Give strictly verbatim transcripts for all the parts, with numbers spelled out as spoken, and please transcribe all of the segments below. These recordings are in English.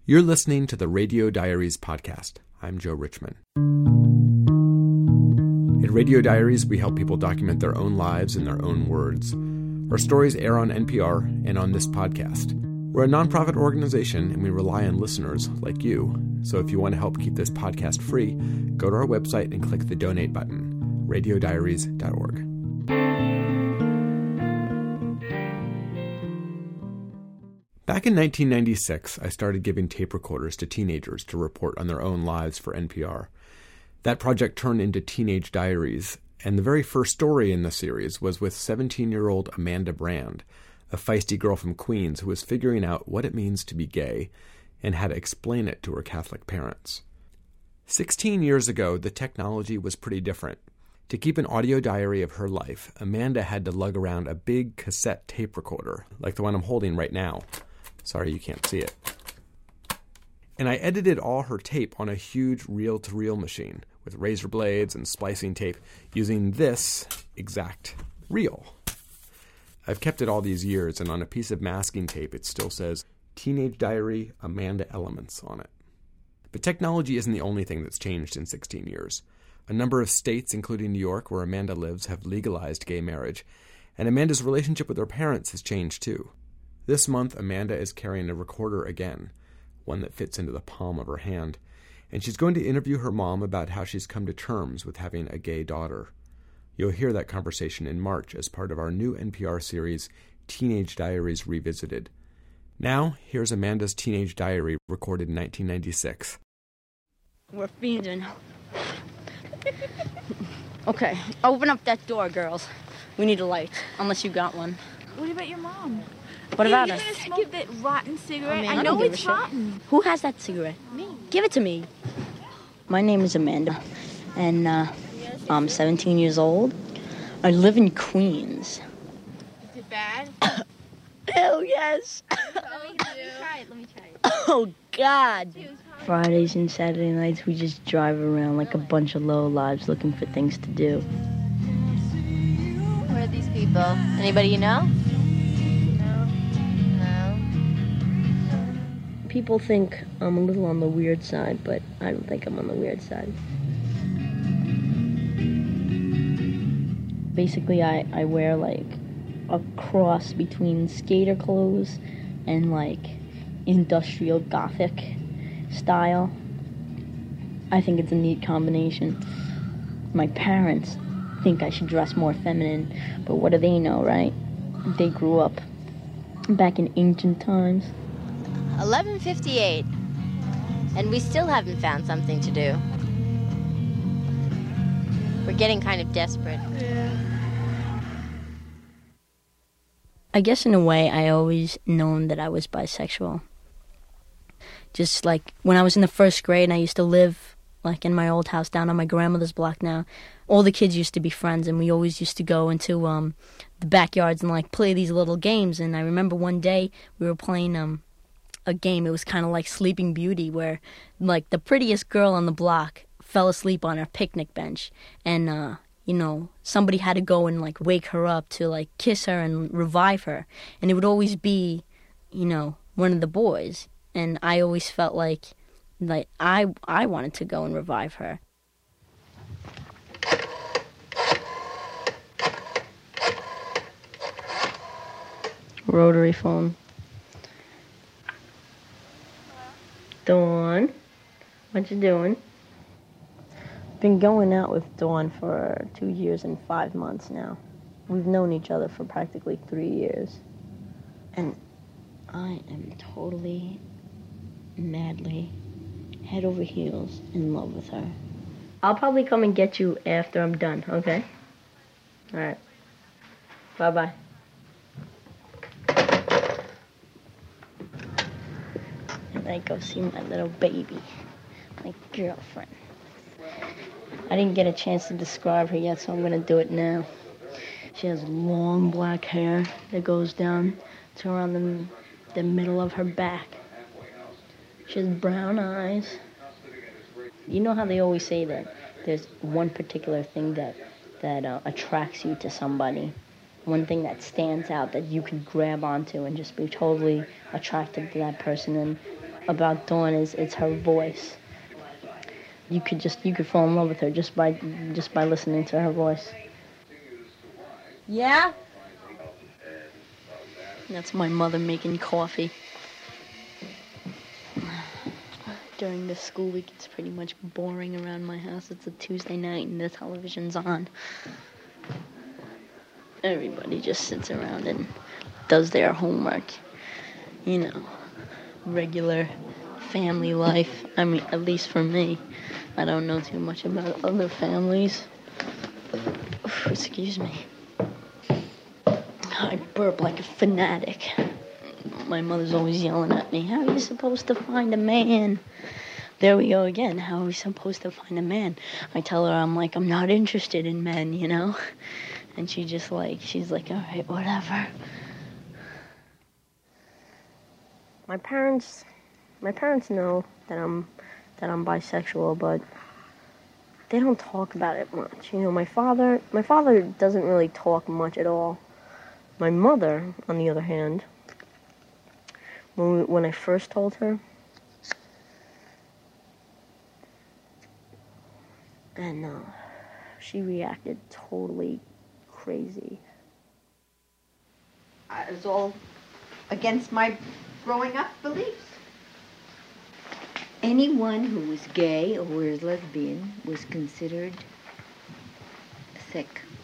You're listening to the Radio Diaries podcast. I'm Joe Richman. At Radio Diaries, we help people document their own lives in their own words. Our stories air on N P R and on this podcast. We're a nonprofit organization, and we rely on listeners like you. So if you want to help keep this podcast free, go to our website and click the donate button, radio diaries dot org. Back in nineteen ninety-six, I started giving tape recorders to teenagers to report on their own lives for N P R. That project turned into Teenage Diaries, and the very first story in the series was with seventeen-year-old Amanda Brand, a feisty girl from Queens who was figuring out what it means to be gay and how to explain it to her Catholic parents. Sixteen years ago, the technology was pretty different. To keep an audio diary of her life, Amanda had to lug around a big cassette tape recorder, like the one I'm holding right now. Sorry you can't see it. And I edited all her tape on a huge reel-to-reel machine with razor blades and splicing tape using this exact reel. I've kept it all these years, and on a piece of masking tape it still says Teenage Diary Amanda Elements on it. But technology isn't the only thing that's changed in sixteen years. A number of states, including New York, where Amanda lives, have legalized gay marriage, and Amanda's relationship with her parents has changed too. This month, Amanda is carrying a recorder again, one that fits into the palm of her hand, and she's going to interview her mom about how she's come to terms with having a gay daughter. You'll hear that conversation in March as part of our new N P R series, Teenage Diaries Revisited. Now, here's Amanda's teenage diary recorded in nineteen ninety-six. We're fiending. Okay, open up that door, girls. We need a light, unless you got one. What about your mom? What about You're her? gonna smoke that rotten cigarette? Oh, man, I, I know don't give a it's shit. rotten. Who has that cigarette? Me. Give it to me. My name is Amanda, and uh, I'm seventeen years old. I live in Queens. Is it bad? Hell yes. Let me, let me try it. Let me try it. Oh, God. Fridays and Saturday nights, we just drive around like a bunch of lowlives looking for things to do. Who are these people? Anybody you know? No. No. People think I'm a little on the weird side, but I don't think I'm on the weird side. Basically, I, I wear, like, a cross between skater clothes and, like, industrial gothic style. I think it's a neat combination. My parents think I should dress more feminine, but what do they know, right? They grew up back in ancient times. eleven fifty-eight. And we still haven't found something to do. We're getting kind of desperate. I guess in a way I always known that I was bisexual. Just like when I was in the first grade and I used to live like in my old house down on my grandmother's block now, all the kids used to be friends and we always used to go into um, the backyards and like play these little games. And I remember one day we were playing um, a game. It was kind of like Sleeping Beauty, where like the prettiest girl on the block fell asleep on her picnic bench, and uh, you know, somebody had to go and like wake her up to like kiss her and revive her, and it would always be, you know, one of the boys. And I always felt like, like I I wanted to go and revive her. Rotary phone. Dawn, what you doing? Been going out with Dawn for two years and five months now. We've known each other for practically three years. And I am totally, madly, head over heels in love with her. I'll probably come and get you after I'm done, okay? All right. Bye-bye. And I go see my little baby, my girlfriend. I didn't get a chance to describe her yet, so I'm going to do it now. She has long black hair that goes down to around the, the middle of her back. She has brown eyes. You know how they always say that there's one particular thing that, that uh, attracts you to somebody, one thing that stands out that you can grab onto and just be totally attracted to that person. And about Dawn is it's her voice. You could just you could fall in love with her just by just by listening to her voice. Yeah? That's my mother making coffee. During the school week, it's pretty much boring around my house. It's a Tuesday night and the television's on. Everybody just sits around and does their homework. You know, regular family life. I mean, at least for me. I don't know too much about other families. Excuse me. I burp like a fanatic. My mother's always yelling at me, how are you supposed to find a man? There we go again, how are we supposed to find a man? I tell her, I'm like, I'm not interested in men, you know? And she just like, she's like, all right, whatever. My parents, my parents know that I'm, that I'm bisexual, but they don't talk about it much. You know, my father, my father doesn't really talk much at all. My mother, on the other hand, when, we, when I first told her, and uh, she reacted totally crazy. It was all against my growing up beliefs. Anyone who was gay or was lesbian was considered sick.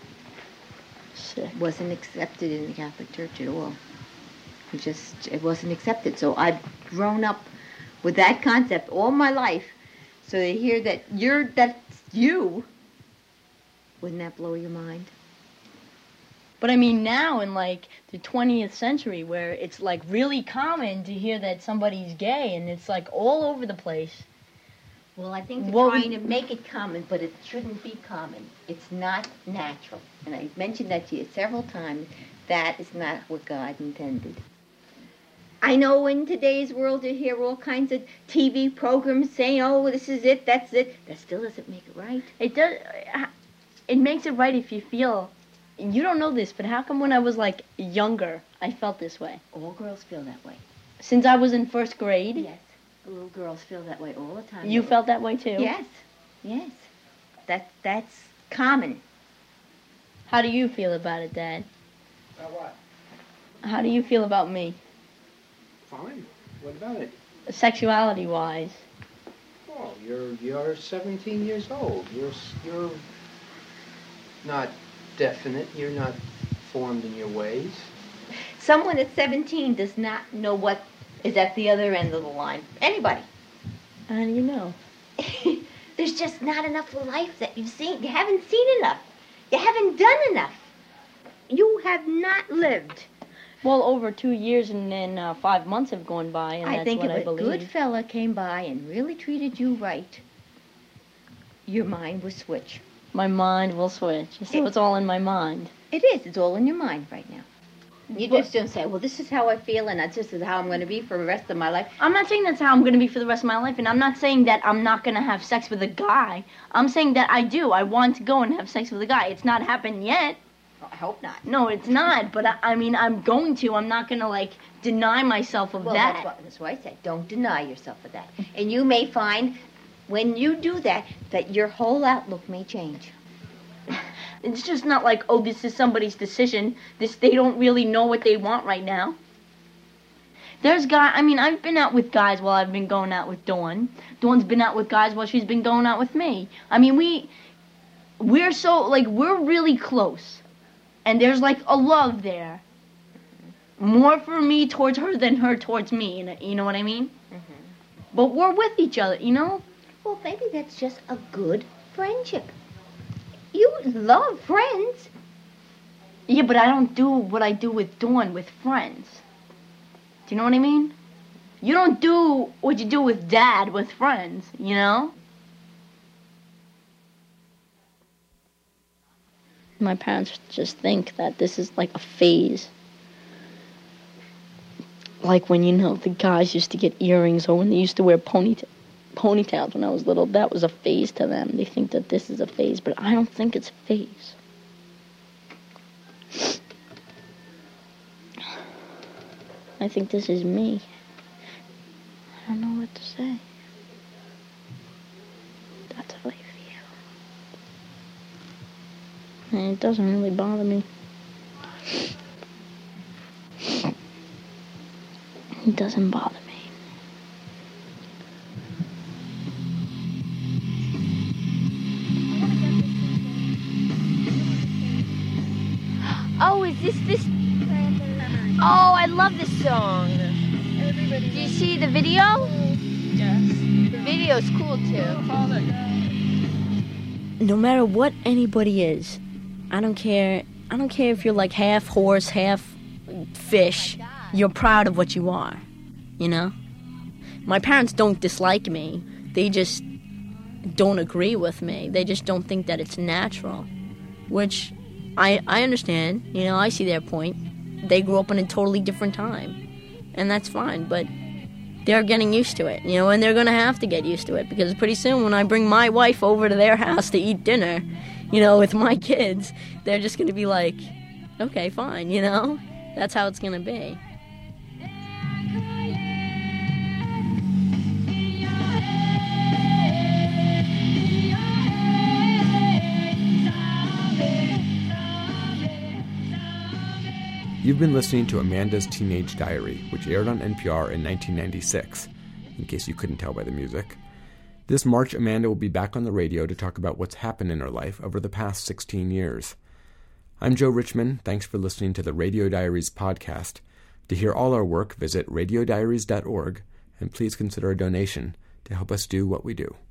Sick. Wasn't accepted in the Catholic Church at all. It just, it wasn't accepted. So I've grown up with that concept all my life. So to hear that you're, that's you, wouldn't that blow your mind? But I mean, now in like the twentieth century, where it's like really common to hear that somebody's gay, and it's like all over the place. Well, I think they're Well, trying we- to make it common, but it shouldn't be common. It's not natural. And I mentioned that to you several times. That is not what God intended. I know in today's world you hear all kinds of T V programs saying, oh, this is it, that's it. That still doesn't make it right. It does. It makes it right if you feel. You don't know this, but how come when I was like younger, I felt this way? All girls feel that way. Since I was in first grade. Yes. Little girls feel that way all the time. You felt that way too? Yes. Yes. That, that's common. How do you feel about it, Dad? About what? How do you feel about me? Fine. What about it? Sexuality-wise. Well, you're you're seventeen years old. You're s- you're not definite. You're not formed in your ways. Someone at seventeen does not know what is at the other end of the line. Anybody. How do you know? There's just not enough of life that you've seen. You haven't seen enough. You haven't done enough. You have not lived. Well, over two years and then uh, five months have gone by, and I that's think what if I a believe. good fella came by and really treated you right, your mind would switch. My mind will switch. So it's all in my mind. It is. It's all in your mind right now. You But- just don't say, well, this is how I feel, and that's just how I'm going to be for the rest of my life. I'm not saying that's how I'm going to be for the rest of my life, and I'm not saying that I'm not going to have sex with a guy. I'm saying that I do. I want to go and have sex with a guy. It's not happened yet. I hope not. No, it's not. But I, I mean, I'm going to. I'm not going to, like, deny myself of Well, that. that's why, that's why I said, don't deny yourself of that. And you may find, when you do that, that your whole outlook may change. It's just not like, oh, this is somebody's decision. This they don't really know what they want right now. There's guy. I mean, I've been out with guys while I've been going out with Dawn. Dawn's been out with guys while she's been going out with me. I mean, we we're so like we're really close, and there's like a love there. More for me towards her than her towards me. You know, you know what I mean? Mm-hmm. But we're with each other. You know. Well, maybe that's just a good friendship. You love friends. Yeah, but I don't do what I do with Dawn with friends. Do you know what I mean? You don't do what you do with Dad with friends, you know? My parents just think that this is like a phase. Like when, you know, the guys used to get earrings, or when they used to wear ponyta- ponytails when I was little, that was a phase to them. They think that this is a phase, but I don't think it's a phase. I think this is me. I don't know what to say. That's how I feel. And it doesn't really bother me. It doesn't bother me. Oh, is this this? Oh, I love this song. Everybody. Do you see the video? Yes. The video's cool too. No matter what anybody is, I don't care. I don't care if you're like half horse, half fish. You're proud of what you are, you know? My parents don't dislike me. They just don't agree with me. They just don't think that it's natural, which I I understand. You know, I see their point. They grew up in a totally different time, and that's fine, but they're getting used to it, you know, and they're going to have to get used to it, because pretty soon when I bring my wife over to their house to eat dinner, you know, with my kids, they're just going to be like, okay, fine, you know? That's how it's going to be. You've been listening to Amanda's Teenage Diary, which aired on N P R in nineteen ninety-six, in case you couldn't tell by the music. This March, Amanda will be back on the radio to talk about what's happened in her life over the past sixteen years. I'm Joe Richman. Thanks for listening to the Radio Diaries podcast. To hear all our work, visit radio diaries dot org, and please consider a donation to help us do what we do.